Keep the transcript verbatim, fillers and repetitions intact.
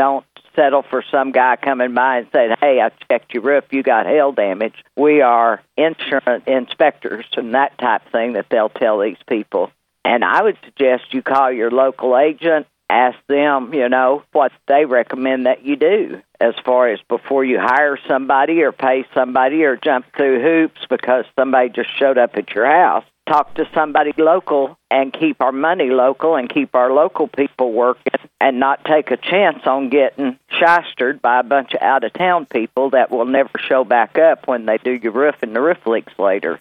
don't settle for some guy coming by and saying, hey, I checked your roof, you got hail damage. We are insurance inspectors and that type of thing that they'll tell these people. And I would suggest you call your local agent, ask them, you know, what they recommend that you do as far as before you hire somebody or pay somebody or jump through hoops because somebody just showed up at your house. Talk to somebody local and keep our money local and keep our local people working and not take a chance on getting shystered by a bunch of out-of-town people that will never show back up when they do your roof and the roof leaks later.